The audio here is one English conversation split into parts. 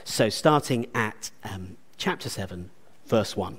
So starting at chapter 7, verse 1.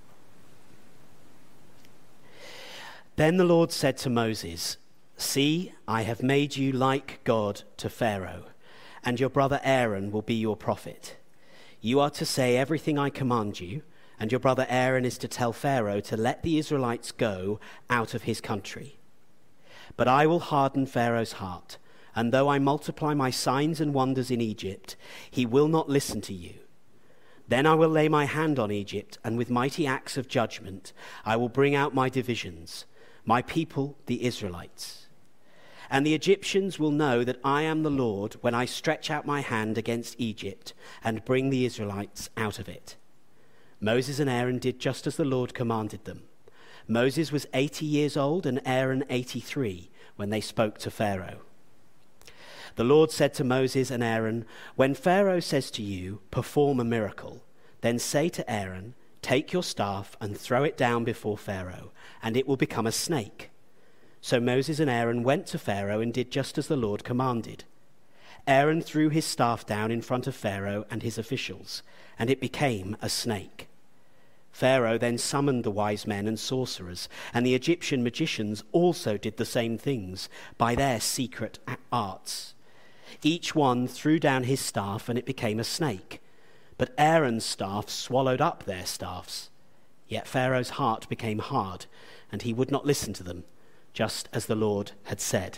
Then the Lord said to Moses, "See, I have made you like God to Pharaoh, and your brother Aaron will be your prophet. You are to say everything I command you, and your brother Aaron is to tell Pharaoh to let the Israelites go out of his country. But I will harden Pharaoh's heart, and though I multiply my signs and wonders in Egypt, he will not listen to you. Then I will lay my hand on Egypt, and with mighty acts of judgment I will bring out my divisions, my people, the Israelites. And the Egyptians will know that I am the Lord when I stretch out my hand against Egypt and bring the Israelites out of it." Moses and Aaron did just as the Lord commanded them. Moses was 80 years old and Aaron 83 when they spoke to Pharaoh. The Lord said to Moses and Aaron, "When Pharaoh says to you, 'Perform a miracle,' then say to Aaron, 'Take your staff and throw it down before Pharaoh, and it will become a snake.'" So Moses and Aaron went to Pharaoh and did just as the Lord commanded. Aaron threw his staff down in front of Pharaoh and his officials, and it became a snake. Pharaoh then summoned the wise men and sorcerers, and the Egyptian magicians also did the same things by their secret arts. Each one threw down his staff, and it became a snake. But Aaron's staff swallowed up their staffs. Yet Pharaoh's heart became hard, and he would not listen to them, just as the Lord had said.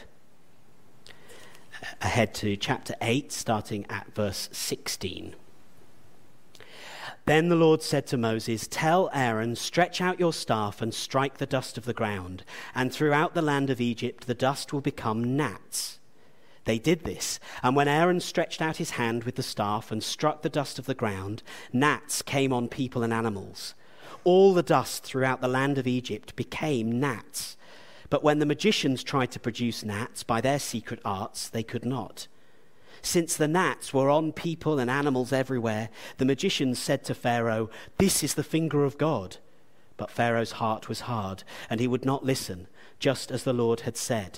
Ahead to chapter 8, starting at verse 16. Then the Lord said to Moses, "Tell Aaron, stretch out your staff and strike the dust of the ground, and throughout the land of Egypt the dust will become gnats." They did this, and when Aaron stretched out his hand with the staff and struck the dust of the ground, gnats came on people and animals. All the dust throughout the land of Egypt became gnats. But when the magicians tried to produce gnats by their secret arts, they could not. Since the gnats were on people and animals everywhere, the magicians said to Pharaoh, "This is the finger of God." But Pharaoh's heart was hard, and he would not listen, just as the Lord had said.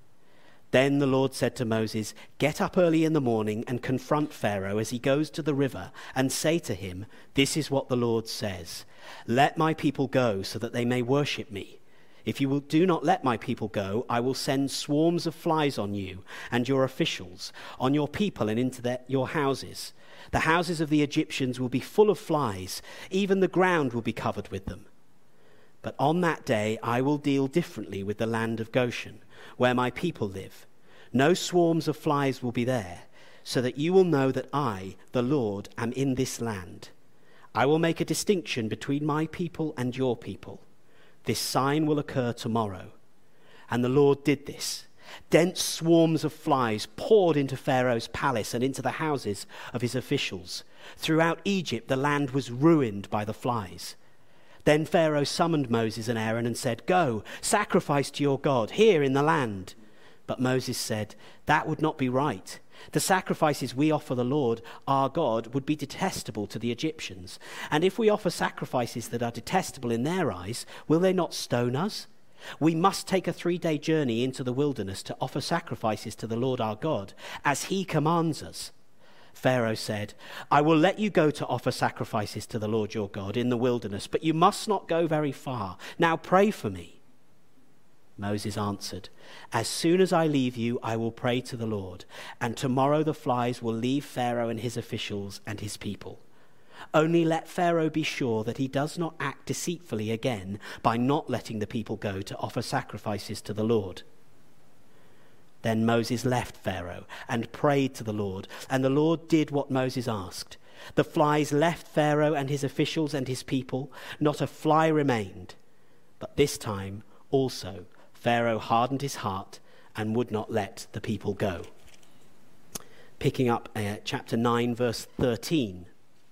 Then the Lord said to Moses, "Get up early in the morning and confront Pharaoh as he goes to the river, and say to him, 'This is what the Lord says. Let my people go so that they may worship me. If you do not let my people go, I will send swarms of flies on you and your officials, on your people and into your houses. The houses of the Egyptians will be full of flies, even the ground will be covered with them. But on that day I will deal differently with the land of Goshen, where my people live. No swarms of flies will be there, so that you will know that I, the Lord, am in this land. I will make a distinction between my people and your people. This sign will occur tomorrow." And the Lord did this. Dense swarms of flies poured into Pharaoh's palace and into the houses of his officials. Throughout Egypt, the land was ruined by the flies. Then Pharaoh summoned Moses and Aaron and said, "Go, sacrifice to your God here in the land." But Moses said, "That would not be right. The sacrifices we offer the Lord, our God, would be detestable to the Egyptians. And if we offer sacrifices that are detestable in their eyes, will they not stone us? We must take a 3-day journey into the wilderness to offer sacrifices to the Lord our God, as he commands us." Pharaoh said, "I will let you go to offer sacrifices to the Lord your God in the wilderness, but you must not go very far. Now pray for me." Moses answered, "As soon as I leave you, I will pray to the Lord, and tomorrow the flies will leave Pharaoh and his officials and his people. Only let Pharaoh be sure that he does not act deceitfully again by not letting the people go to offer sacrifices to the Lord." Then Moses left Pharaoh and prayed to the Lord, and the Lord did what Moses asked. The flies left Pharaoh and his officials and his people. Not a fly remained. But this time also Pharaoh hardened his heart and would not let the people go. Picking up chapter 9, verse 13.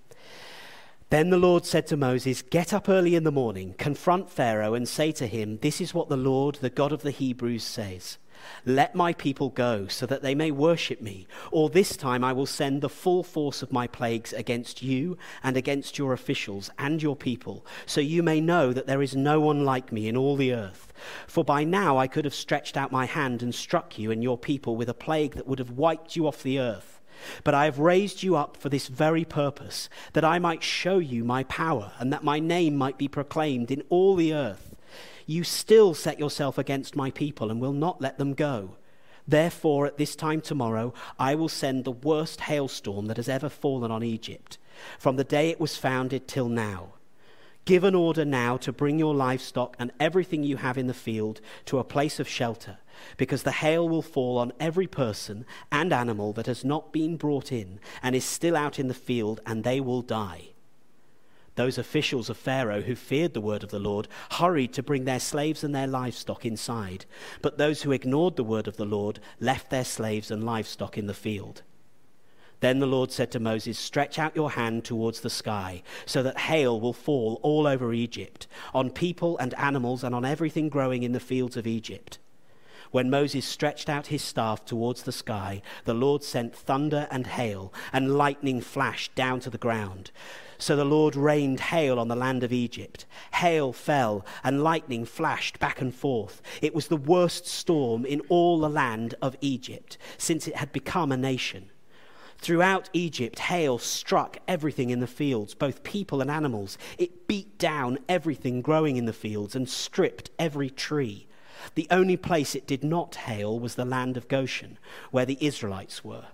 Then the Lord said to Moses, "Get up early in the morning, confront Pharaoh and say to him, 'This is what the Lord, the God of the Hebrews, says. Let my people go so that they may worship me, or this time I will send the full force of my plagues against you and against your officials and your people, so you may know that there is no one like me in all the earth. For by now I could have stretched out my hand and struck you and your people with a plague that would have wiped you off the earth. But I have raised you up for this very purpose, that I might show you my power, and that my name might be proclaimed in all the earth. You still set yourself against my people and will not let them go. Therefore, at this time tomorrow, I will send the worst hailstorm that has ever fallen on Egypt, from the day it was founded till now. Give an order now to bring your livestock and everything you have in the field to a place of shelter, because the hail will fall on every person and animal that has not been brought in and is still out in the field, and they will die. Those officials of Pharaoh who feared the word of the Lord hurried to bring their slaves and their livestock inside, but those who ignored the word of the Lord left their slaves and livestock in the field. Then the Lord said to Moses, "Stretch out your hand towards the sky, so that hail will fall all over Egypt, on people and animals and on everything growing in the fields of Egypt." When Moses stretched out his staff towards the sky, the Lord sent thunder and hail, and lightning flashed down to the ground. So the Lord rained hail on the land of Egypt. Hail fell, and lightning flashed back and forth. It was the worst storm in all the land of Egypt, since it had become a nation. Throughout Egypt, hail struck everything in the fields, both people and animals. It beat down everything growing in the fields and stripped every tree. The only place it did not hail was the land of Goshen, where the Israelites were.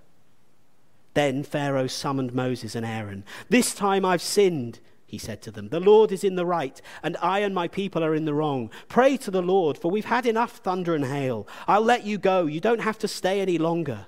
Then Pharaoh summoned Moses and Aaron. "This time I've sinned," he said to them. "The Lord is in the right, and I and my people are in the wrong. Pray to the Lord, for we've had enough thunder and hail. I'll let you go. You don't have to stay any longer."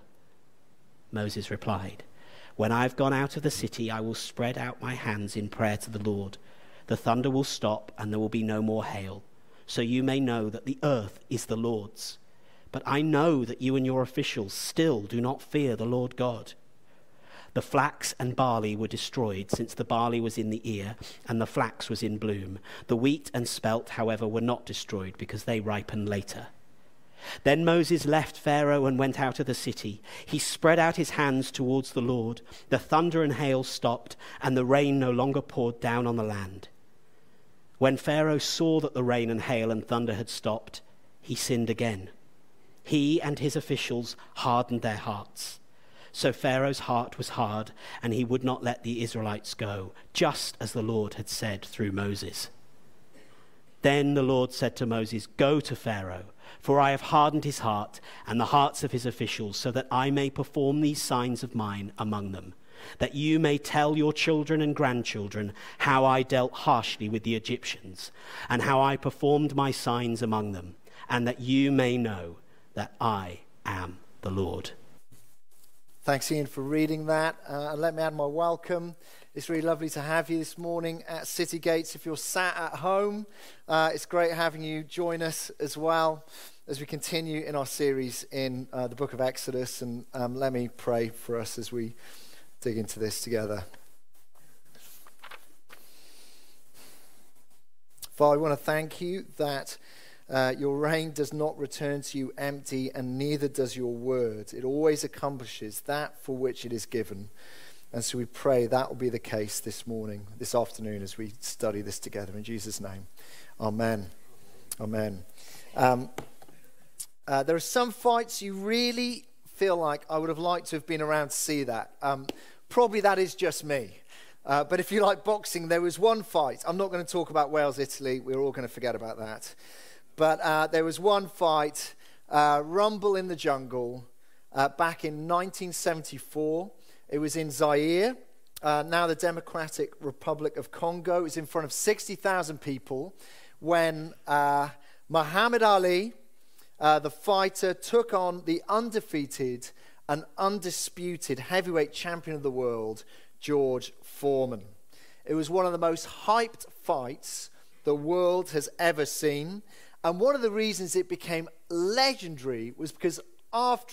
Moses replied, "When I've gone out of the city, I will spread out my hands in prayer to the Lord. The thunder will stop, and there will be no more hail. So you may know that the earth is the Lord's. But I know that you and your officials still do not fear the Lord God." The flax and barley were destroyed, since the barley was in the ear and the flax was in bloom. The wheat and spelt, however, were not destroyed, because they ripen later. Then Moses left Pharaoh and went out of the city. He spread out his hands towards the Lord. The thunder and hail stopped, and the rain no longer poured down on the land. When Pharaoh saw that the rain and hail and thunder had stopped, he sinned again. He and his officials hardened their hearts. So Pharaoh's heart was hard, and he would not let the Israelites go, just as the Lord had said through Moses. Then the Lord said to Moses, "Go to Pharaoh, for I have hardened his heart and the hearts of his officials, so that I may perform these signs of mine among them, that you may tell your children and grandchildren how I dealt harshly with the Egyptians, and how I performed my signs among them, and that you may know that I am the Lord." Thanks, Ian, for reading that. And let me add my welcome. It's really lovely to have you this morning at City Gates. If you're sat at home, it's great having you join us as well as we continue in our series in the book of Exodus. And let me pray for us as we dig into this together. Father, I want to thank you that your rain does not return to you empty, and neither does your word. It always accomplishes that for which it is given. And so we pray that will be the case this afternoon, as we study this together. In Jesus' name, amen. Amen. There are some fights you really feel like I would have liked to have been around to see that. Probably that is just me. But if you like boxing, there was one fight. I'm not going to talk about Wales-Italy. We're all going to forget about that. But there was one fight, Rumble in the Jungle, back in 1974. It was in Zaire, now the Democratic Republic of Congo. It was in front of 60,000 people when Muhammad Ali, the fighter, took on the undefeated and undisputed heavyweight champion of the world, George Foreman. It was one of the most hyped fights the world has ever seen. And one of the reasons it became legendary was because of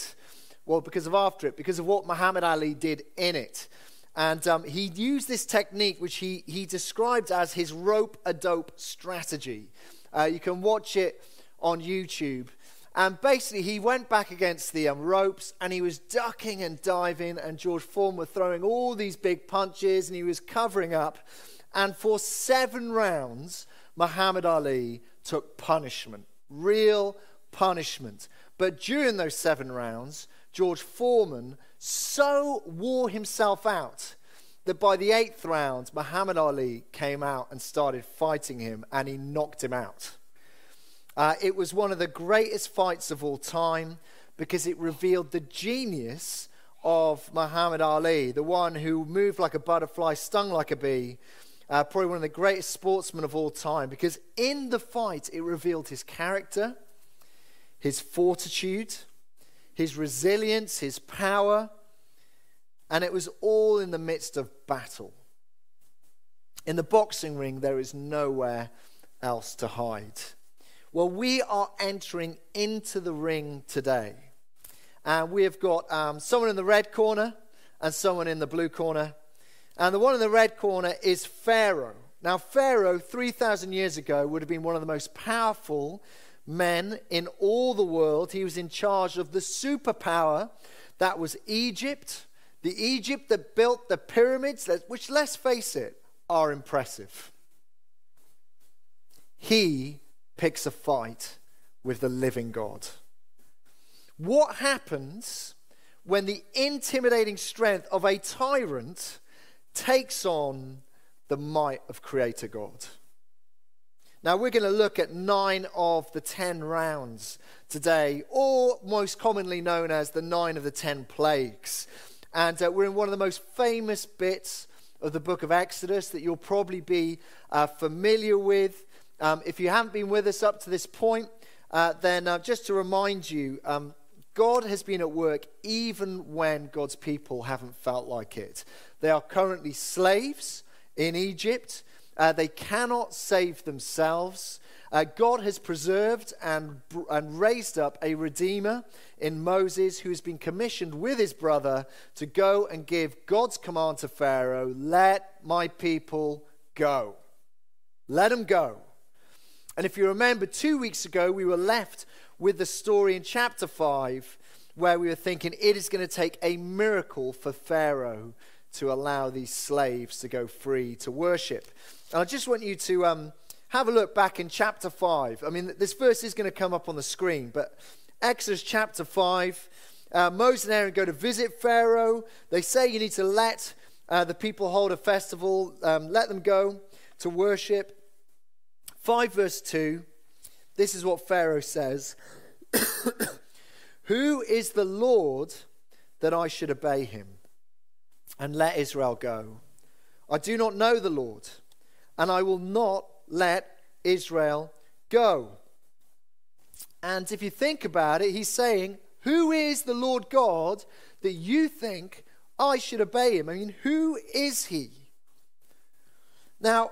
what Muhammad Ali did in it. And he used this technique, which he described as his rope-a-dope strategy. You can watch it on YouTube. And basically, he went back against the ropes, and he was ducking and diving, and George Foreman was throwing all these big punches, and he was covering up. And for 7 rounds, Muhammad Ali took punishment, real punishment. But during those 7 rounds, George Foreman, so wore himself out that by the 8th round, Muhammad Ali came out and started fighting him, and he knocked him out. It was one of the greatest fights of all time because it revealed the genius of Muhammad Ali, the one who moved like a butterfly, stung like a bee, probably one of the greatest sportsmen of all time, because in the fight it revealed his character, his fortitude, his resilience, his power, and it was all in the midst of battle. In the boxing ring, there is nowhere else to hide. Well, we are entering into the ring today, and we have got someone in the red corner and someone in the blue corner, and the one in the red corner is Pharaoh. Now, Pharaoh, 3,000 years ago, would have been one of the most powerful men in all the world. He was in charge of the superpower that was Egypt, the Egypt that built the pyramids, which, let's face it, are impressive. He picks a fight with the living God. What happens when the intimidating strength of a tyrant takes on the might of Creator God? Now, we're going to look at 9 of the 10 rounds today, or most commonly known as the 9 of the 10 plagues. And we're in one of the most famous bits of the book of Exodus that you'll probably be familiar with. If you haven't been with us up to this point, then just to remind you, God has been at work even when God's people haven't felt like it. They are currently slaves in Egypt. They cannot save themselves. God has preserved and raised up a redeemer in Moses, who has been commissioned with his brother to go and give God's command to Pharaoh, let my people go. Let them go. And if you remember, 2 weeks ago, we were left with the story in chapter 5, where we were thinking it is going to take a miracle for Pharaoh to allow these slaves to go free to worship. And I just want you to have a look back in chapter 5. I mean, this verse is going to come up on the screen, but Exodus chapter 5, Moses and Aaron go to visit Pharaoh. They say you need to let the people hold a festival, let them go to worship. 5 verse 2, this is what Pharaoh says. Who is the Lord that I should obey him and let Israel go? I do not know the Lord, and I will not let Israel go. And if you think about it, he's saying, who is the Lord God that you think I should obey him? I mean, who is he? Now,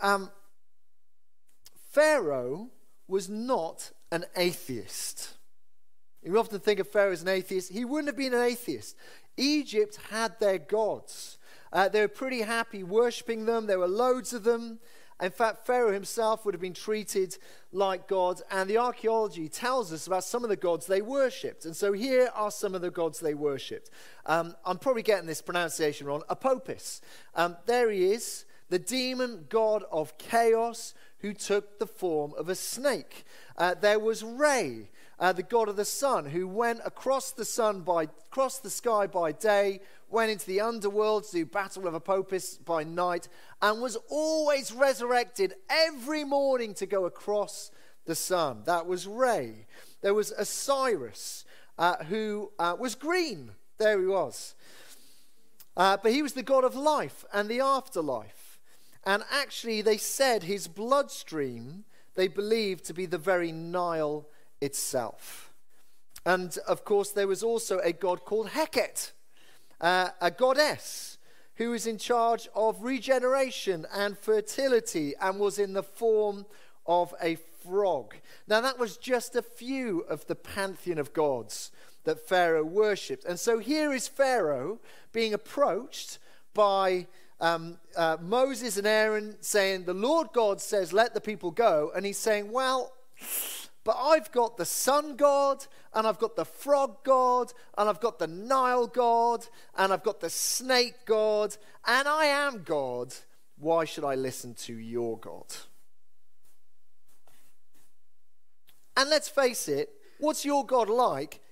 Pharaoh was not an atheist. You often think of Pharaoh as an atheist. He wouldn't have been an atheist. Egypt had their gods. They were pretty happy worshipping them. There were loads of them. In fact, Pharaoh himself would have been treated like God. And the archaeology tells us about some of the gods they worshipped. And so here are some of the gods they worshipped. I'm probably getting this pronunciation wrong. Apopis. There he is, the demon god of chaos who took the form of a snake. There was Re, the god of the sun, who went across the sky by day, went into the underworld to do battle with Apopis by night, and was always resurrected every morning to go across the sun. That was Re. There was Osiris, who was green. There he was. But he was the god of life and the afterlife. And actually, they said his bloodstream, they believed to be the very Nile itself. And, of course, there was also a god called Heket, a goddess who was in charge of regeneration and fertility and was in the form of a frog. Now, that was just a few of the pantheon of gods that Pharaoh worshipped. And so here is Pharaoh being approached by Moses and Aaron saying, the Lord God says, let the people go. And he's saying, well, but I've got the sun god, and I've got the frog god, and I've got the Nile god, and I've got the snake god, and I am God. Why should I listen to your God? And let's face it, what's your God like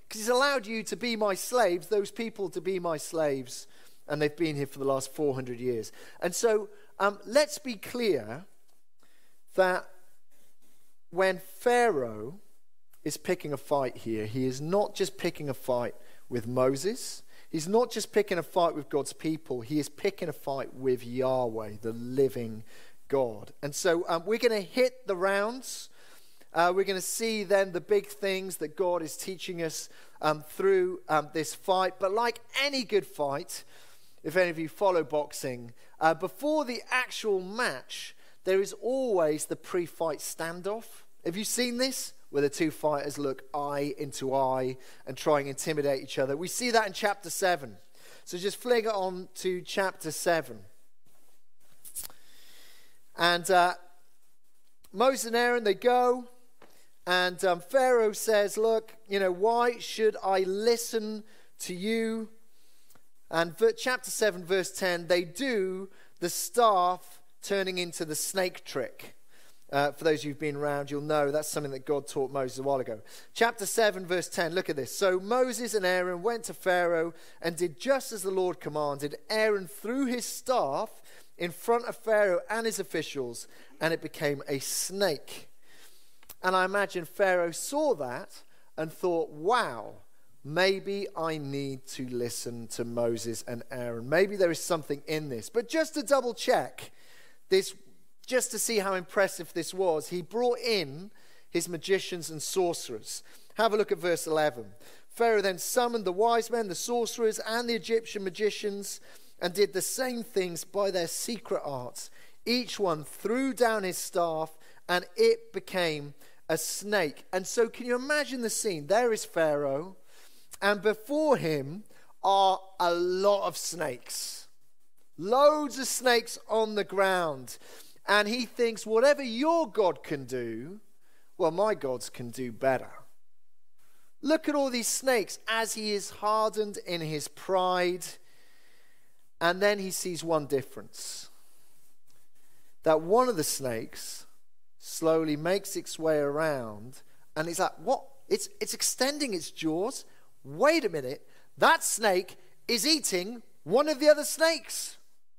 Because he's allowed you to be my slaves, those people to be my slaves, and they've been here for the last 400 years. And so let's be clear that when Pharaoh is picking a fight here, he is not just picking a fight with Moses. He's not just picking a fight with God's people. He is picking a fight with Yahweh, the living God. And so we're going to hit the rounds. We're going to see then the big things that God is teaching us through this fight. But like any good fight, if any of you follow boxing, before the actual match, there is always the pre-fight standoff. Have you seen this? Where the two fighters look eye into eye and try and intimidate each other. We see that in chapter 7. So just fling it on to chapter 7. And Moses and Aaron, they go. And Pharaoh says, look, why should I listen to you? And chapter 7, verse 10, they do the staff turning into the snake trick. For those of you who've been around, you'll know that's something that God taught Moses a while ago. Chapter 7, verse 10, look at this. So Moses and Aaron went to Pharaoh and did just as the Lord commanded. Aaron threw his staff in front of Pharaoh and his officials, and it became a snake. And I imagine Pharaoh saw that and thought, wow, maybe I need to listen to Moses and Aaron. Maybe there is something in this. But just to double check this, just to see how impressive this was, he brought in his magicians and sorcerers. Have a look at verse 11. Pharaoh then summoned the wise men, the sorcerers, and the Egyptian magicians, and did the same things by their secret arts. Each one threw down his staff, and it became a snake. And so can you imagine the scene? There is Pharaoh, and before him are a lot of snakes. Loads of snakes on the ground. And he thinks, whatever your God can do, well, my gods can do better. Look at all these snakes as he is hardened in his pride. And then he sees one difference. That one of the snakes slowly makes its way around. And he's like, what? It's extending its jaws. Wait a minute. That snake is eating one of the other snakes.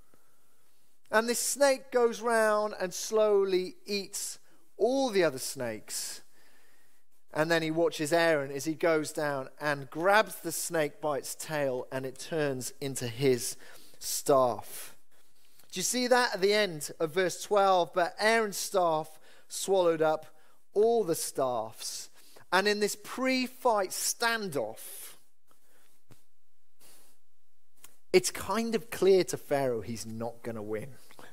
And this snake goes round and slowly eats all the other snakes. And then he watches Aaron as he goes down and grabs the snake by its tail, and it turns into his staff. Do you see that at the end of verse 12? But Aaron's staff swallowed up all the staffs. And in this pre-fight standoff, it's kind of clear to Pharaoh he's not going to win.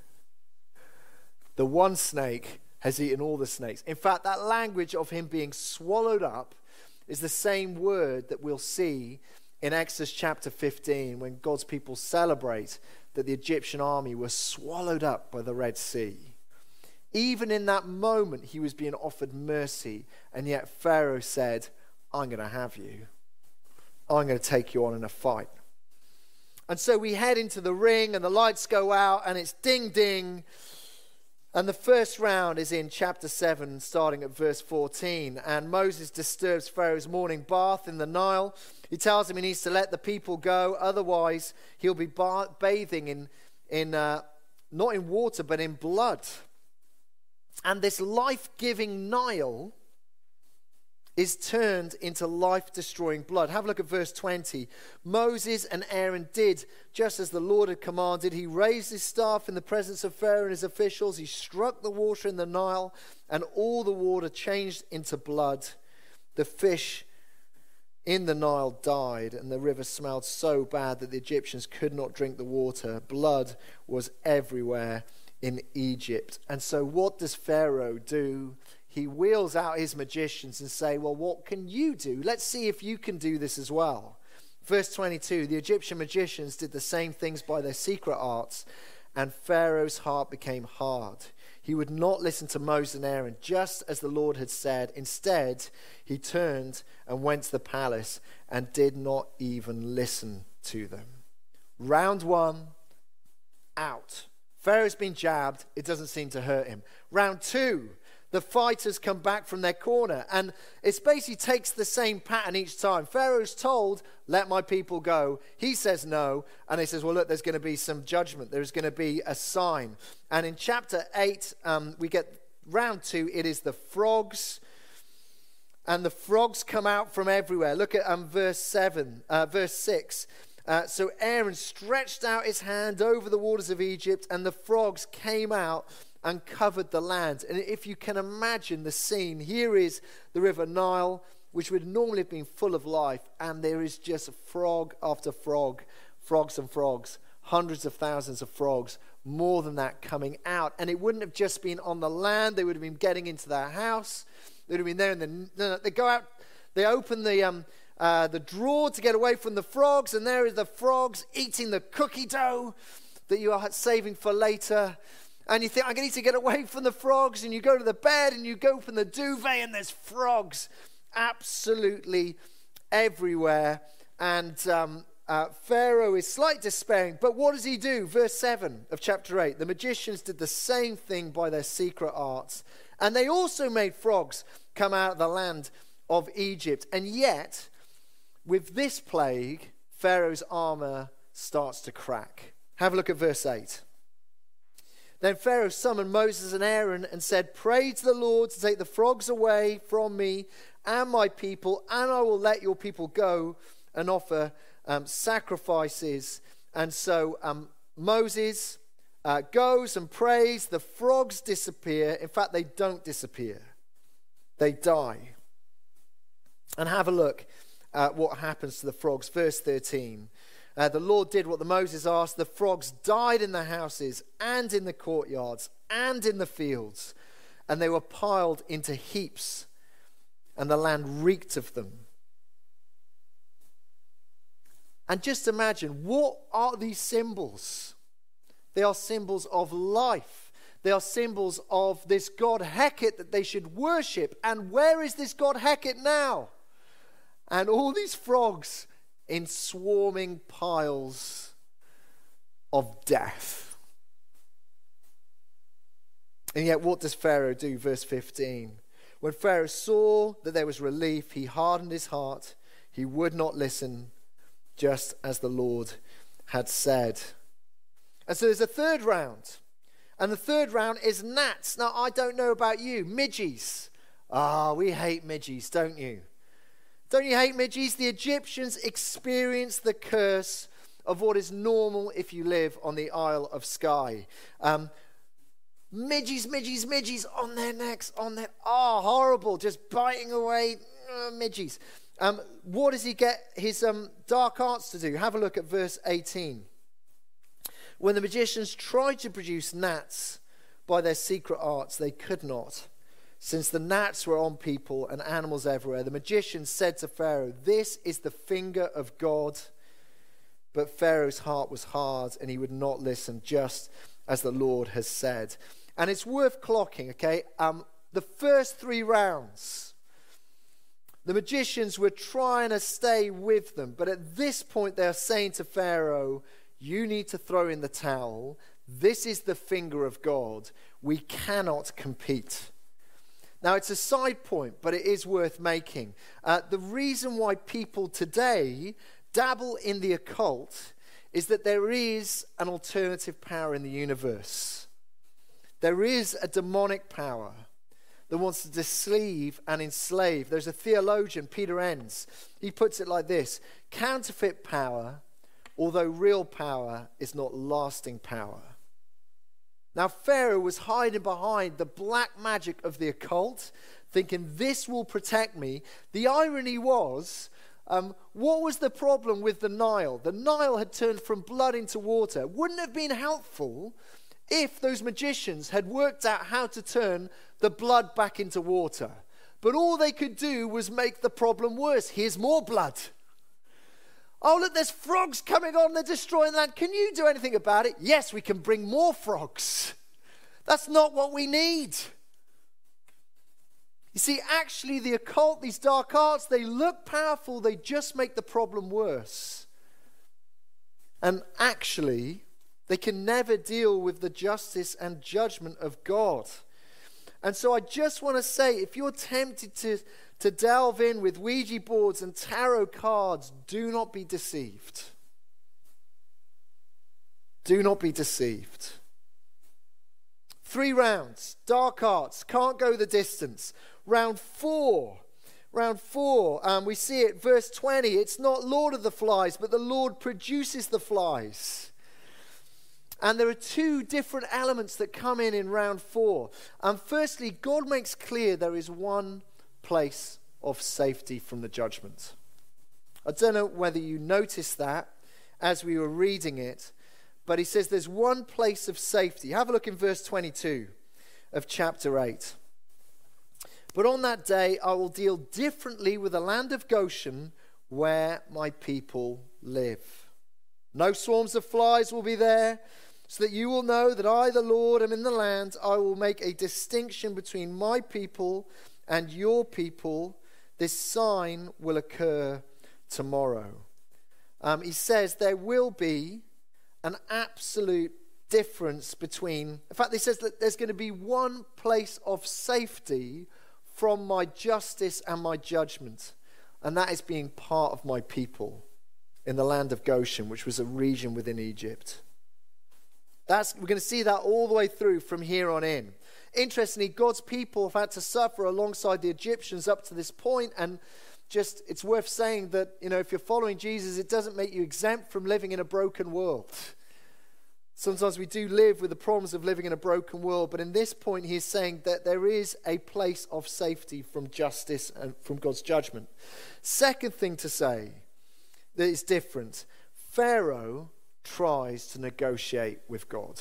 The one snake has eaten all the snakes. In fact, that language of him being swallowed up is the same word that we'll see in Exodus chapter 15 when God's people celebrate that the Egyptian army was swallowed up by the Red Sea. Even in that moment, he was being offered mercy, and yet Pharaoh said, I'm going to have you. I'm going to take you on in a fight. And so we head into the ring, and the lights go out, and it's ding, ding. And the first round is in chapter 7, starting at verse 14. And Moses disturbs Pharaoh's morning bath in the Nile. He tells him he needs to let the people go, otherwise he'll be bathing in not in water, but in blood. And this life-giving Nile is turned into life-destroying blood. Have a look at verse 20. Moses and Aaron did just as the Lord had commanded. He raised his staff in the presence of Pharaoh and his officials. He struck the water in the Nile, and all the water changed into blood. The fish in the Nile died, and the river smelled so bad that the Egyptians could not drink the water. Blood was everywhere in Egypt. And so what does Pharaoh do? He wheels out his magicians and say, well, what can you do? Let's see if you can do this as well. Verse 22, the Egyptian magicians did the same things by their secret arts, and Pharaoh's heart became hard. He would not listen to Moses and Aaron, just as the Lord had said. Instead, he turned and went to the palace and did not even listen to them. Round 1, out. Pharaoh's been jabbed. It doesn't seem to hurt him. Round 2, the fighters come back from their corner. And it basically takes the same pattern each time. Pharaoh's told, let my people go. He says no. And he says, well, look, there's going to be some judgment. There's going to be a sign. And in chapter 8, we get round 2. It is the frogs. And the frogs come out from everywhere. Look at verse 6. So Aaron stretched out his hand over the waters of Egypt, and the frogs came out and covered the land. And if you can imagine the scene, here is the river Nile, which would normally have been full of life, and there is just frog after frog, frogs and frogs, hundreds of thousands of frogs, more than that coming out. And it wouldn't have just been on the land, they would have been getting into their house, they would have been there, and they go out, they open the drawer to get away from the frogs, and there are the frogs eating the cookie dough that you are saving for later. And you think, I need to get away from the frogs, and you go to the bed and you go open the duvet and there's frogs absolutely everywhere. And Pharaoh is slightly despairing, but what does he do? Verse 7 of chapter 8, the magicians did the same thing by their secret arts, and they also made frogs come out of the land of Egypt. And yet, with this plague, Pharaoh's armor starts to crack. Have a look at verse 8. Then Pharaoh summoned Moses and Aaron and said, pray to the Lord to take the frogs away from me and my people, and I will let your people go and offer sacrifices. And so Moses goes and prays. The frogs disappear. In fact, they don't disappear. They die. And have a look at what happens to the frogs. Verse 13. The Lord did what the Moses asked. The frogs died in the houses and in the courtyards and in the fields, and they were piled into heaps, and the land reeked of them. And just imagine, what are these symbols? They are symbols of life. They are symbols of this god Heket that they should worship. And where is this god Heket now? And all these frogs in swarming piles of death. And yet what does Pharaoh do? Verse 15. When Pharaoh saw that there was relief, he hardened his heart. He would not listen, just as the Lord had said. And so there's a third round. And the third round is gnats. Now, I don't know about you. Midges. We hate midges, don't you? Don't you hate midges? The Egyptians experienced the curse of what is normal if you live on the Isle of Skye. Midges on their necks, horrible, just biting away, midges. What does he get his dark arts to do? Have a look at verse 18. When the magicians tried to produce gnats by their secret arts, they could not. Since the gnats were on people and animals everywhere, the magicians said to Pharaoh, this is the finger of God. But Pharaoh's heart was hard and he would not listen, just as the Lord has said. And it's worth clocking, okay? The first 3 rounds, the magicians were trying to stay with them. But at this point, they're saying to Pharaoh, you need to throw in the towel. This is the finger of God. We cannot compete. Now, it's a side point, but it is worth making. The reason why people today dabble in the occult is that there is an alternative power in the universe. There is a demonic power that wants to deceive and enslave. There's a theologian, Peter Enns. He puts it like this: counterfeit power, although real power, is not lasting power. Now, Pharaoh was hiding behind the black magic of the occult, thinking this will protect me. The irony was, what was the problem with the Nile? The Nile had turned from blood into water. Wouldn't it have been helpful if those magicians had worked out how to turn the blood back into water? But all they could do was make the problem worse. Here's more blood. Oh, look, there's frogs coming on. They're destroying the land. Can you do anything about it? Yes, we can bring more frogs. That's not what we need. You see, actually, the occult, these dark arts, they look powerful. They just make the problem worse. And actually, they can never deal with the justice and judgment of God. And so I just want to say, if you're tempted to delve in with Ouija boards and tarot cards, do not be deceived. Do not be deceived. 3 rounds, dark arts, can't go the distance. Round 4, we see it, verse 20, it's not Lord of the Flies, but the Lord produces the flies. And there are 2 different elements that come in round 4. Firstly, God makes clear there is one place of safety from the judgment. I don't know whether you noticed that as we were reading it, but he says there's one place of safety. Have a look in verse 22 of chapter 8. But on that day I will deal differently with the land of Goshen where my people live. No swarms of flies will be there, so that you will know that I, the Lord, am in the land. I will make a distinction between my people and your people. This sign will occur tomorrow. He says there will be an absolute difference between... In fact, he says that there's going to be one place of safety from my justice and my judgment. And that is being part of my people in the land of Goshen, which was a region within Egypt. We're going to see that all the way through from here on in. Interestingly, God's people have had to suffer alongside the Egyptians up to this point, and just it's worth saying that, if you're following Jesus, it doesn't make you exempt from living in a broken world. Sometimes we do live with the problems of living in a broken world, but in this point he's saying that there is a place of safety from justice and from God's judgment. Second thing to say that is different, Pharaoh tries to negotiate with God.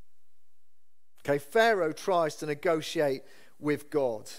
Okay, Pharaoh tries to negotiate with God.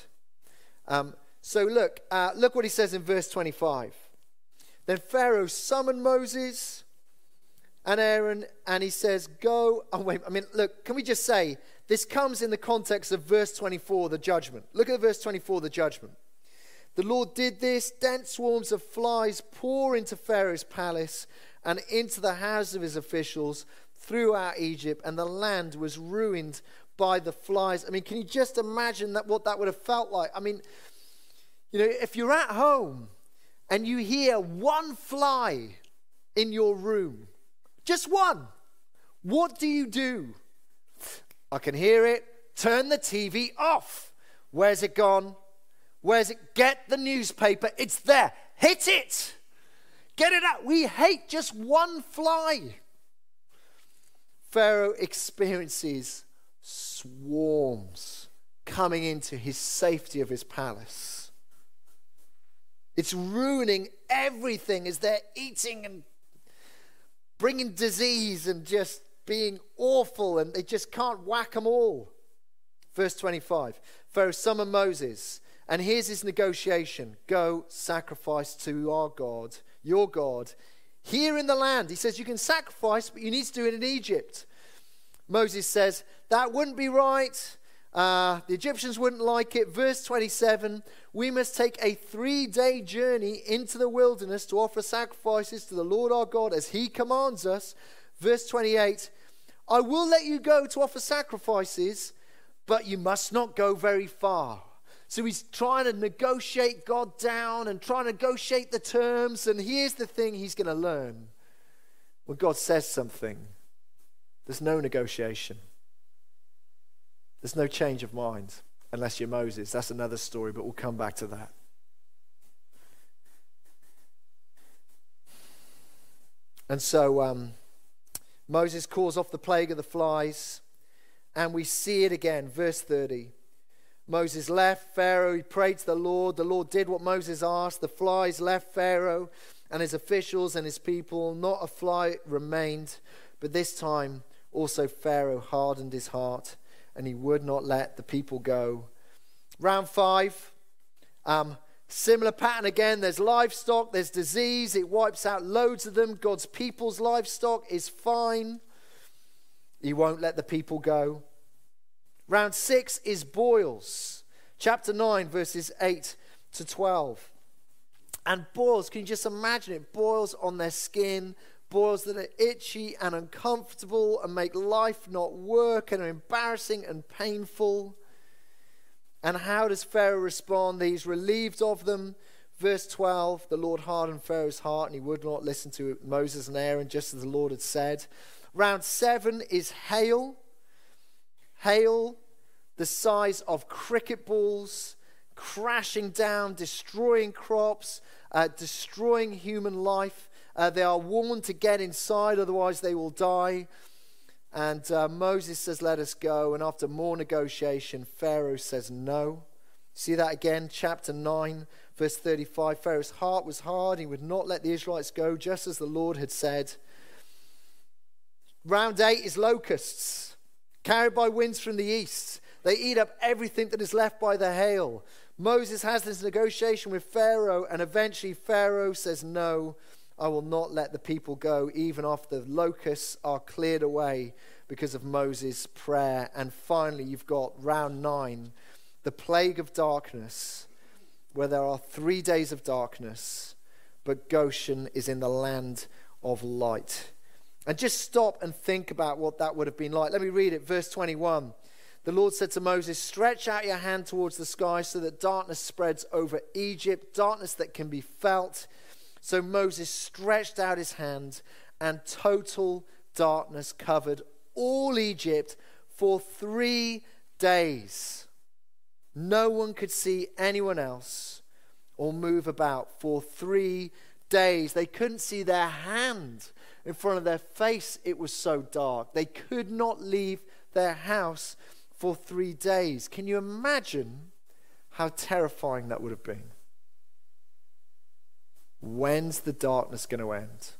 So look what he says in verse 25. Then Pharaoh summoned Moses and Aaron, and he says, go. Oh, wait, look, can we just say, this comes in the context of verse 24, the judgment. Look at verse 24, the judgment. The Lord did this, dense swarms of flies pour into Pharaoh's palace and into the house of his officials throughout Egypt, and the land was ruined by the flies. Can you just imagine what that would have felt like? If you're at home and you hear one fly in your room, just one, what do? I can hear it. Turn the TV off. Where's it gone? Where's it? Get the newspaper. It's there. Hit it. Get it out. We hate just one fly. Pharaoh experiences swarms coming into his safety of his palace. It's ruining everything as they're eating and bringing disease and just being awful, and they just can't whack them all. Verse 25, Pharaoh summoned Moses, and here's his negotiation. Go sacrifice to our God, your God, here in the land. He says you can sacrifice, but you need to do it in Egypt. Moses says that wouldn't be right. The Egyptians wouldn't like it. Verse 27, we must take a 3-day journey into the wilderness to offer sacrifices to the Lord our God as he commands us. Verse 28, I will let you go to offer sacrifices, but you must not go very far. So he's trying to negotiate God down and trying to negotiate the terms. And here's the thing he's going to learn. When God says something, there's no negotiation. There's no change of mind unless you're Moses. That's another story, but we'll come back to that. And so Moses calls off the plague of the flies, and we see it again. Verse 30. Moses left Pharaoh. He prayed to the Lord. The Lord did what Moses asked. The flies left Pharaoh and his officials and his people. Not a fly remained. But this time also Pharaoh hardened his heart, and he would not let the people go. Round 5, similar pattern again. There's livestock, there's disease. It wipes out loads of them. God's people's livestock is fine. He won't let the people go. Round 6 is boils. Chapter 9, verses 8 to 12. And boils, can you just imagine it? Boils on their skin. Boils that are itchy and uncomfortable and make life not work and are embarrassing and painful. And how does Pharaoh respond? He's relieved of them. Verse 12, the Lord hardened Pharaoh's heart and he would not listen to Moses and Aaron, just as the Lord had said. Round 7 is hail. Hail the size of cricket balls, crashing down, destroying crops, destroying human life. They are warned to get inside, otherwise they will die. And Moses says, let us go. And after more negotiation, Pharaoh says no. See that again, chapter 9, verse 35. Pharaoh's heart was hard. He would not let the Israelites go, just as the Lord had said. Round 8 is locusts, carried by winds from the east. They eat up everything that is left by the hail. Moses has this negotiation with Pharaoh, and eventually Pharaoh says, no, I will not let the people go, even after the locusts are cleared away because of Moses' prayer. And finally, you've got round 9, the plague of darkness, where there are 3 days of darkness, but Goshen is in the land of light. And just stop and think about what that would have been like. Let me read it, verse 21. The Lord said to Moses, stretch out your hand towards the sky so that darkness spreads over Egypt, darkness that can be felt. So Moses stretched out his hand, and total darkness covered all Egypt for 3 days. No one could see anyone else or move about for 3 days. They couldn't see their hand in front of their face. It was so dark. They could not leave their house for 3 days. Can you imagine how terrifying that would have been? When's the darkness going to end?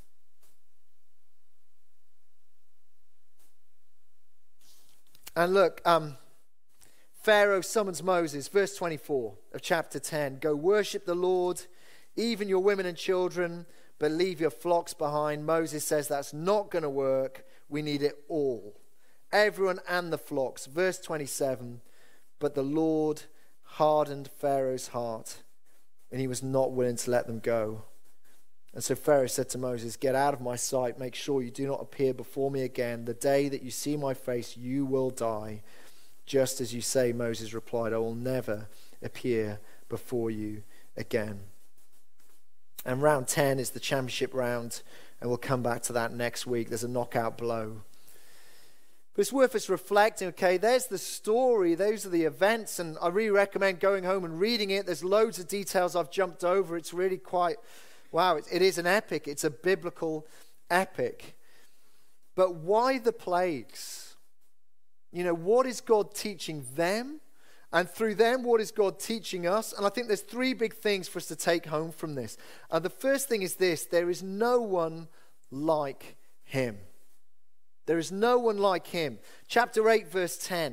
And look, Pharaoh summons Moses, verse 24 of chapter 10. Go worship the Lord, even your women and children, but leave your flocks behind. Moses says that's not going to work. We need it all. Everyone and the flocks. Verse 27. But the Lord hardened Pharaoh's heart, and he was not willing to let them go. And so Pharaoh said to Moses, get out of my sight. Make sure you do not appear before me again. The day that you see my face, you will die. Just as you say, Moses replied, I will never appear before you again. And round 10 is the championship round, and we'll come back to that next week. There's a knockout blow. But it's worth us reflecting, okay, there's the story, those are the events, and I really recommend going home and reading it. There's loads of details I've jumped over. It's really quite, wow, it is an epic. It's a biblical epic. But why the plagues? You know, what is God teaching them? And through them, what is God teaching us? And I think there's 3 big things for us to take home from this. The first thing is this: there is no one like him. There is no one like him. Chapter 8, verse 10.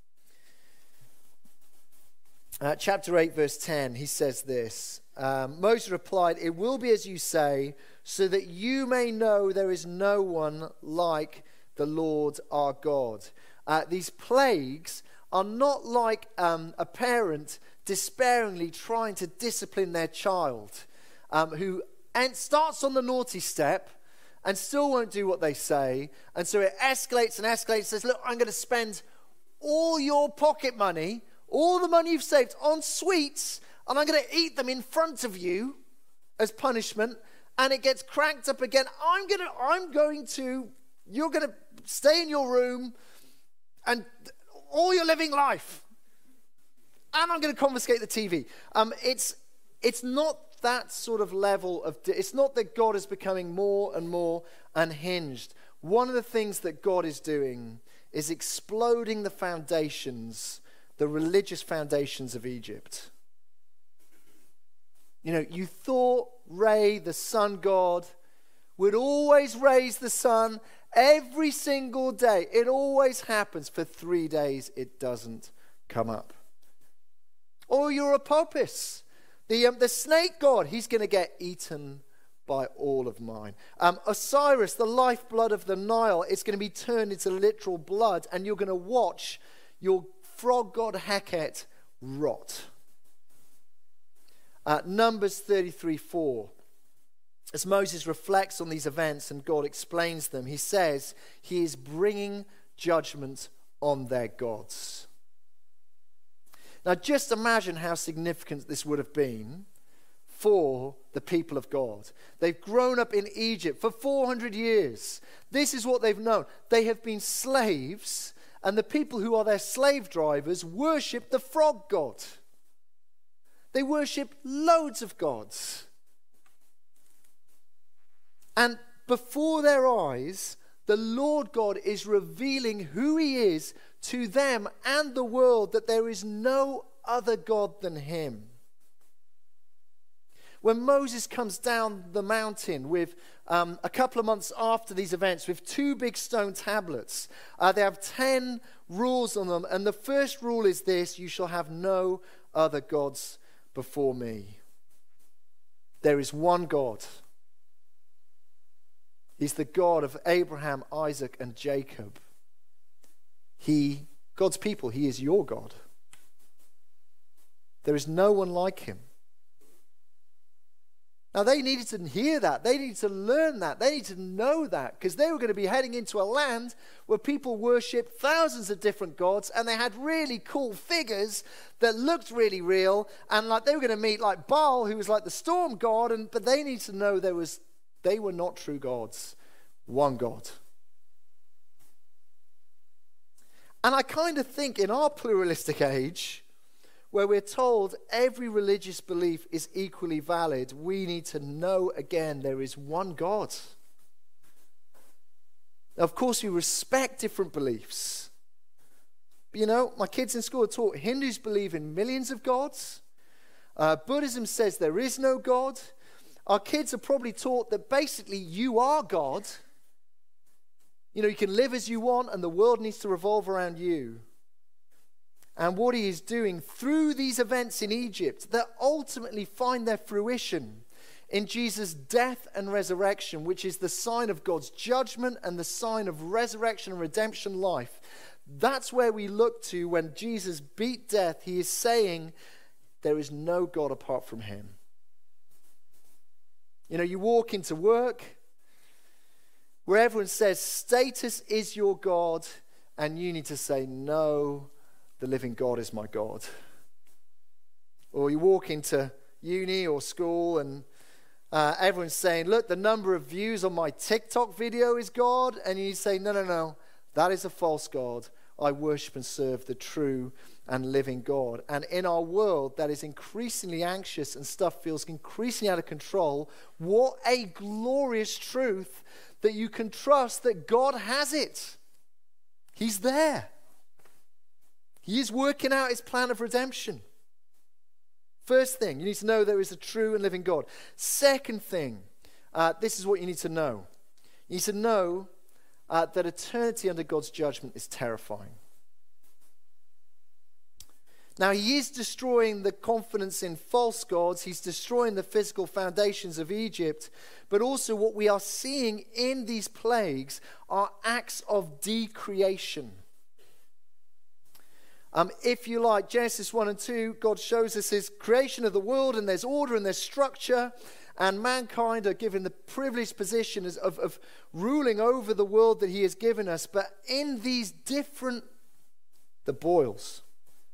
Chapter 8, verse 10, he says this. Moses replied, it will be as you say, so that you may know there is no one like the Lord our God. These plagues are not like a parent despairingly trying to discipline their child who starts on the naughty step and still won't do what they say. And so it escalates and escalates, says, look, I'm going to spend all your pocket money, all the money you've saved on sweets, and I'm going to eat them in front of you as punishment. And it gets cranked up again. You're going to stay in your room and all your living life. And I'm going to confiscate the TV. It's not that sort of level of, it's not that God is becoming more and more unhinged. One of the things that God is doing is exploding the foundations, the religious foundations of Egypt. You know, you thought Re, the sun god, would always raise the sun every single day. It always happens. For 3 days, it doesn't come up. Or you're Apopis, the snake god. He's going to get eaten by all of mine. Osiris, the lifeblood of the Nile, it's going to be turned into literal blood, and you're going to watch your frog god Heket rot. Numbers 33:4. As Moses reflects on these events and God explains them, he says he is bringing judgment on their gods. Now, just imagine how significant this would have been for the people of God. They've grown up in Egypt for 400 years. This is what they've known. They have been slaves, and the people who are their slave drivers worship the frog god. They worship loads of gods. And before their eyes, the Lord God is revealing who he is to them and the world, that there is no other God than him. When Moses comes down the mountain with a couple of months after these events with 2 big stone tablets, they have 10 rules on them. And the first rule is this: you shall have no other gods before me. There is one God. He's the God of Abraham, Isaac, and Jacob. God's people, he is your God. There is no one like him. Now, they needed to hear that. They needed to learn that. They needed to know that, because they were going to be heading into a land where people worshipped thousands of different gods, and they had really cool figures that looked really real, and like they were going to meet like Baal, who was like the storm god, but they needed to know they were not true gods. One God. And I kind of think in our pluralistic age, where we're told every religious belief is equally valid, we need to know again there is one God. Now, of course, we respect different beliefs. But, my kids in school are taught Hindus believe in millions of gods. Buddhism says there is no God. Our kids are probably taught that basically you are God. You can live as you want and the world needs to revolve around you. And what he is doing through these events in Egypt that ultimately find their fruition in Jesus' death and resurrection, which is the sign of God's judgment and the sign of resurrection and redemption life. That's where we look to when Jesus beat death. He is saying there is no God apart from him. You walk into work where everyone says status is your God, and you need to say, no, the living God is my God. Or you walk into uni or school and everyone's saying, look, the number of views on my TikTok video is God, and you say, no, that is a false God. I worship and serve the true and living God. And in our world that is increasingly anxious and stuff feels increasingly out of control, what a glorious truth that you can trust that God has it. He's there. He is working out his plan of redemption. First thing, you need to know there is a true and living God. Second thing, this is what you need to know. You need to know that eternity under God's judgment is terrifying. Now, he is destroying the confidence in false gods. He's destroying the physical foundations of Egypt. But also what we are seeing in these plagues are acts of decreation. If you like, Genesis 1 and 2, God shows us his creation of the world, and there's order and there's structure. And mankind are given the privileged position of ruling over the world that he has given us. But in these the boils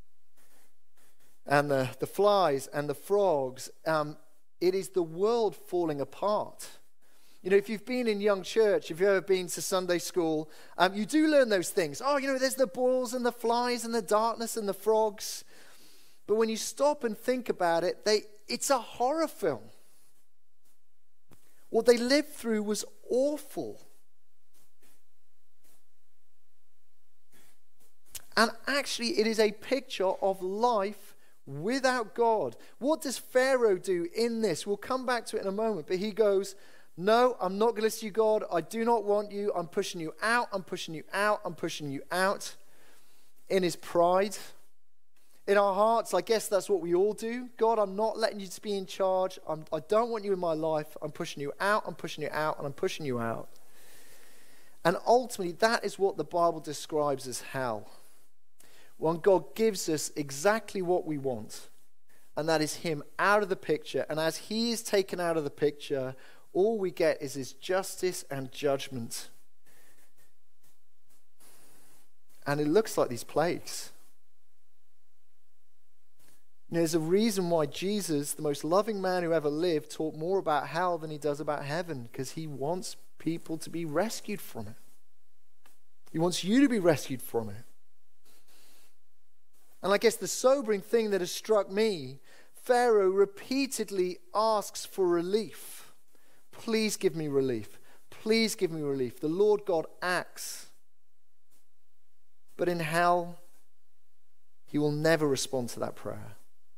and the flies and the frogs, it is the world falling apart. If you've been in young church, if you've ever been to Sunday school, you do learn those things. There's the boils and the flies and the darkness and the frogs. But when you stop and think about it, it's a horror film. What they lived through was awful. And actually, it is a picture of life without God. What does Pharaoh do in this? We'll come back to it in a moment. But he goes, no, I'm not going to listen to you, God. I do not want you. I'm pushing you out. I'm pushing you out. I'm pushing you out. In his pride. In our hearts, I guess that's what we all do. God, I'm not letting you to be in charge. I don't want you in my life. I'm pushing you out. I'm pushing you out. And I'm pushing you out. And ultimately, that is what the Bible describes as hell. When God gives us exactly what we want. And that is him out of the picture. And as he is taken out of the picture, all we get is his justice and judgment. And it looks like these plagues. You know, there's a reason why Jesus, the most loving man who ever lived, taught more about hell than he does about heaven, because he wants people to be rescued from it. He wants you to be rescued from it. And I guess the sobering thing that has struck me, Pharaoh repeatedly asks for relief. Please give me relief. Please give me relief. The Lord God acts. But in hell, he will never respond to that prayer.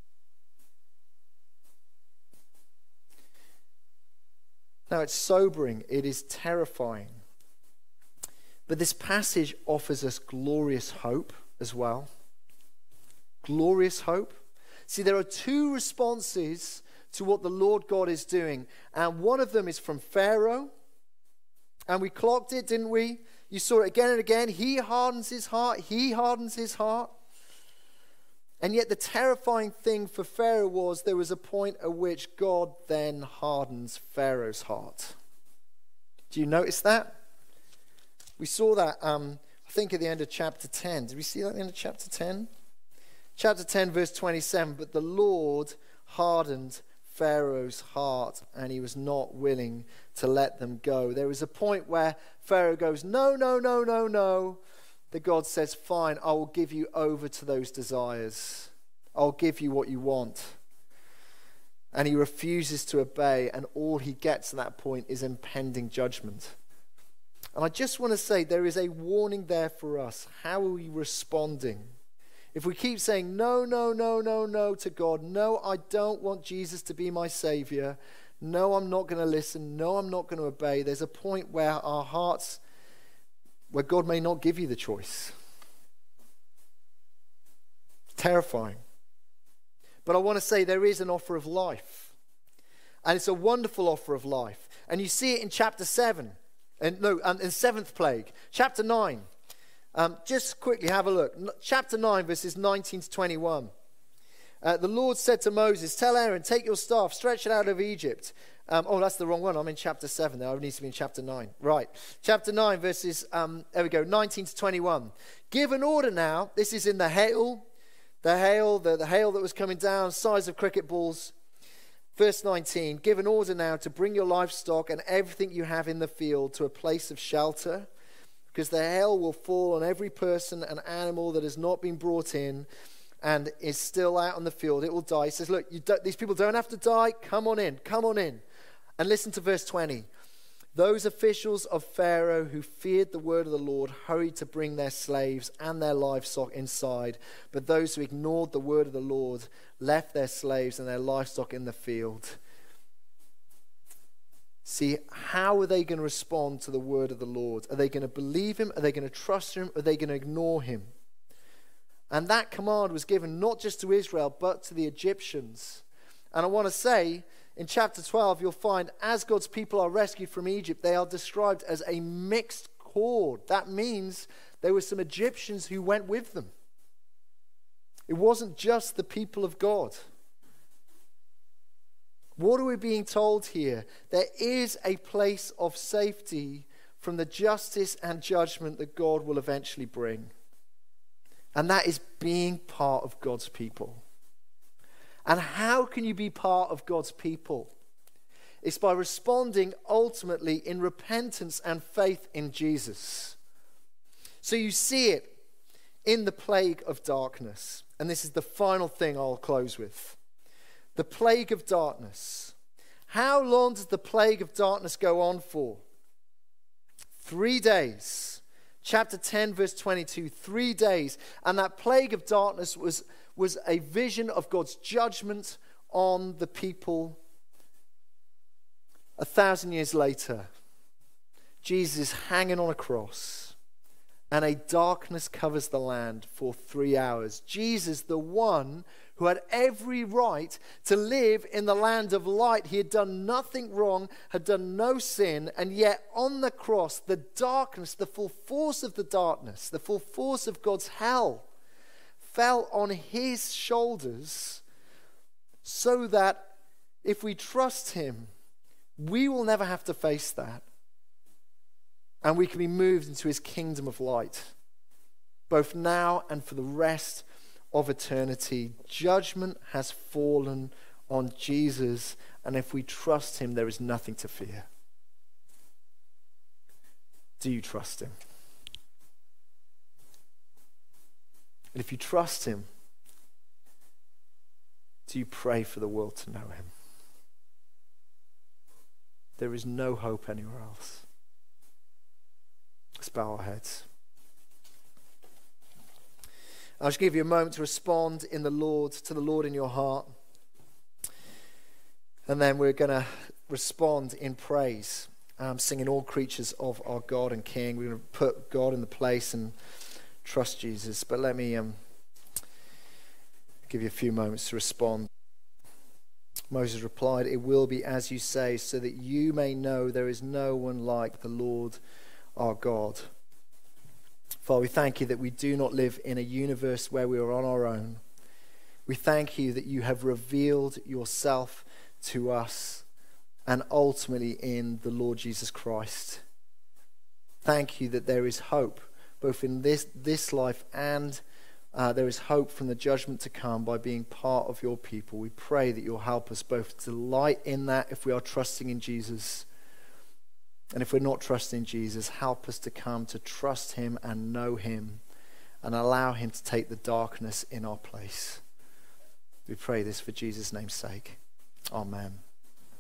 Now, it's sobering. It is terrifying. But this passage offers us glorious hope as well. Glorious hope. See, there are two responses to what the Lord God is doing. And one of them is from Pharaoh. And we clocked it, didn't we? You saw it again and again. He hardens his heart. He hardens his heart. And yet the terrifying thing for Pharaoh was there was a point at which God then hardens Pharaoh's heart. Do you notice that? We saw that, I think, at the end of chapter 10. Did we see that at the end of chapter 10? Chapter 10, verse 27. But the Lord hardened Pharaoh's heart, and he was not willing to let them go. There was a point where Pharaoh goes, no, no, no, no, no. That God says, fine, I will give you over to those desires. I'll give you what you want. And he refuses to obey, and all he gets at that point is impending judgment. And I just want to say there is a warning there for us. How are we responding? If we keep saying, no, no, no, no, no to God, no, I don't want Jesus to be my Savior, no, I'm not going to listen, no, I'm not going to obey, there's a point where our hearts, where God may not give you the choice. Terrifying. But I want to say there is an offer of life. And it's a wonderful offer of life. And you see it in chapter 7. In seventh plague. Chapter 9. Just quickly have a look. Chapter 9, verses 19 to 21. The Lord said to Moses, tell Aaron, take your staff, stretch it out of Egypt. That's the wrong one. I'm in chapter 7 there. I need to be in chapter 9. Right. Chapter 9, verses, 19 to 21. Give an order now. This is in the hail. The hail that was coming down, size of cricket balls. Verse 19. Give an order now to bring your livestock and everything you have in the field to a place of shelter, because the hail will fall on every person and animal that has not been brought in and is still out on the field. It will die. He says, look, these people don't have to die. Come on in. Come on in. And listen to verse 20. Those officials of Pharaoh who feared the word of the Lord hurried to bring their slaves and their livestock inside. But those who ignored the word of the Lord left their slaves and their livestock in the field. See, how are they going to respond to the word of the Lord? Are they going to believe him? Are they going to trust him? Are they going to ignore him? And that command was given not just to Israel, but to the Egyptians. And I want to say, in chapter 12, you'll find as God's people are rescued from Egypt, they are described as a mixed horde. That means there were some Egyptians who went with them. It wasn't just the people of God. What are we being told here? There is a place of safety from the justice and judgment that God will eventually bring. And that is being part of God's people. And how can you be part of God's people? It's by responding ultimately in repentance and faith in Jesus. So you see it in the plague of darkness. And this is the final thing I'll close with. The plague of darkness. How long does the plague of darkness go on for? 3 days. Chapter 10, verse 22. 3 days. And that plague of darkness was a vision of God's judgment on the people. 1,000 years later, Jesus is hanging on a cross, and a darkness covers the land for 3 hours. Jesus, the one who had every right to live in the land of light. He had done nothing wrong, had done no sin, and yet on the cross, the darkness, the full force of the darkness, the full force of God's hell fell on his shoulders, so that if we trust him, we will never have to face that. And we can be moved into his kingdom of light, both now and for the rest of eternity. Judgment has fallen on Jesus, and if we trust him, there is nothing to fear. Do you trust him? And if you trust him, do you pray for the world to know him? There is no hope anywhere else. Let's bow our heads. I'll just give you a moment to respond to the Lord in your heart. And then we're going to respond in praise, singing All Creatures of Our God and King. We're going to put God in the place and trust Jesus. But let me give you a few moments to respond. Moses replied, "It will be as you say, so that you may know there is no one like the Lord our God." Father, we thank you that we do not live in a universe where we are on our own. We thank you that you have revealed yourself to us and ultimately in the Lord Jesus Christ. Thank you that there is hope both in this life and there is hope from the judgment to come by being part of your people. We pray that you'll help us both to delight in that if we are trusting in Jesus, and if we're not trusting Jesus, help us to come to trust him and know him and allow him to take the darkness in our place. We pray this for Jesus' name's sake. Amen.